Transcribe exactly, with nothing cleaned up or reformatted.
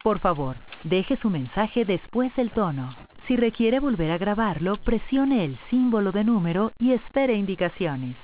Por favor, deje su mensaje después del tono. Si requiere volver a grabarlo, presione el símbolo de número y espere indicaciones.